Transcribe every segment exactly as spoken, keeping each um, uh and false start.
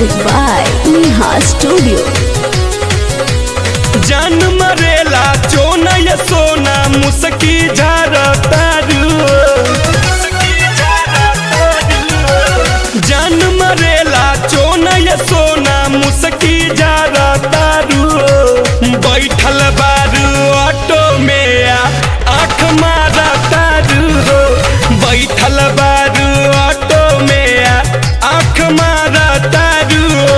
Music by Neha Studio. जान मरेला चोना या सोना मुसकी झारा तारू जान मरेला चोना या सोना मुसकी झारा तारू बैठल बारू ऑटो में आँख मारा तारू बैठल बारू ऑटो में आँख मारा तारू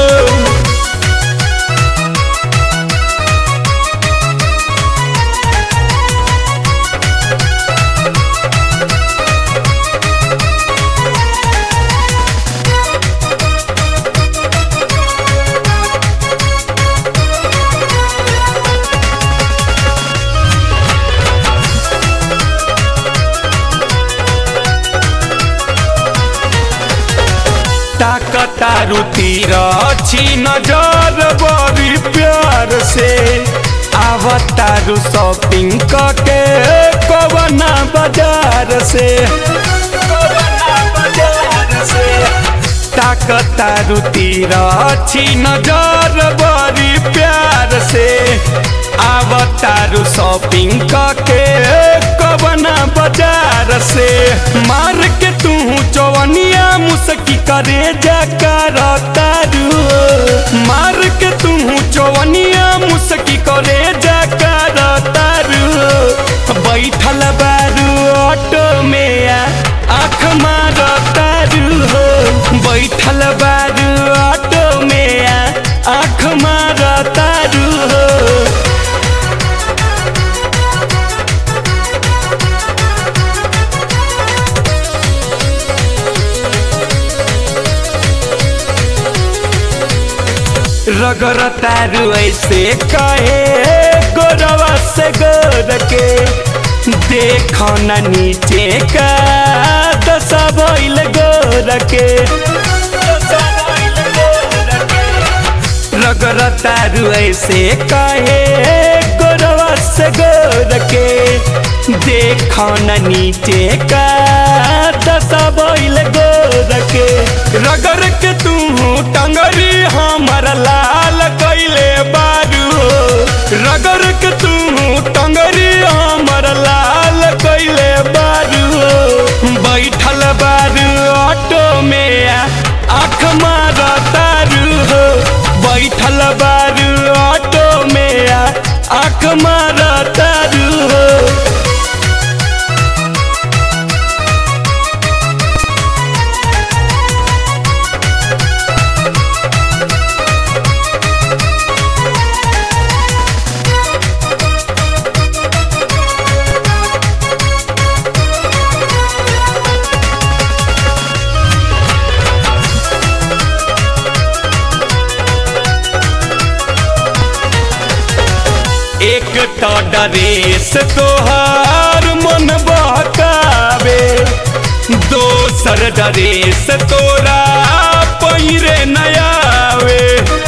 ताकतारू तीरा छी नजर बड़ी प्यार से आवतारू शॉपिंग करके कवना बाजार से ताकतारू तीरा छी नजर बड़ी प्यार से आवतारू शॉपिंग करके कवना बाजार से मार के तू चौवनिया मुसकी करे जाकर तारू मार के तू चौवनिया मुसकी करे जाकर तारू बैठल बारू ऑटो में आँख मार तारू बैठल बारू ऑटो में आँख मार तारू रगर तारू ऐसे कहे गोरवा से गोर के देखो न नीचे का दशा भइल गोर के रगर तारू ऐसे कहे गोरवा से गोर के देखो न नीचे का दशा भइल गोर के रगर के तू टंगरी हमर लाल कैले बारू रगर के तू टंगरी हमर लाल कैले बारू बैठल बारू ऑटो में आँख मार तारू बैठल बारू ऑटो में आँख मार तारू एक तो डरेस तोहार मन बहकावे दोसर डरेस तोरा पहिरे नयावे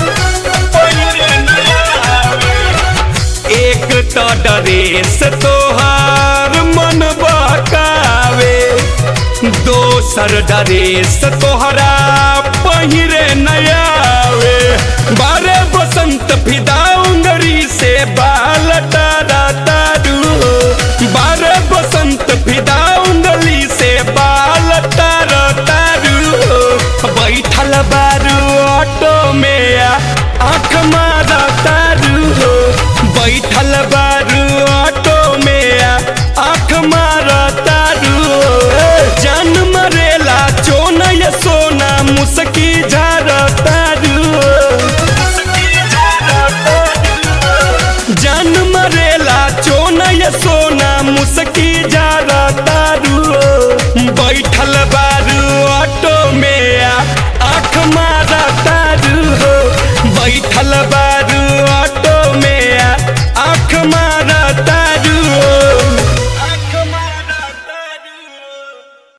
एक तो डरेस तोहार मन बहकावे दोसर डरेस तोहरा पहिरे नयावे बारे बसंत फिदा उंगरी से बाल तारा तारू बारे बसंत फिदा उंगली से बाल तारा तारू बैठल बारू ऑटो में आँख मारा तारू बैठल बारू ऑटो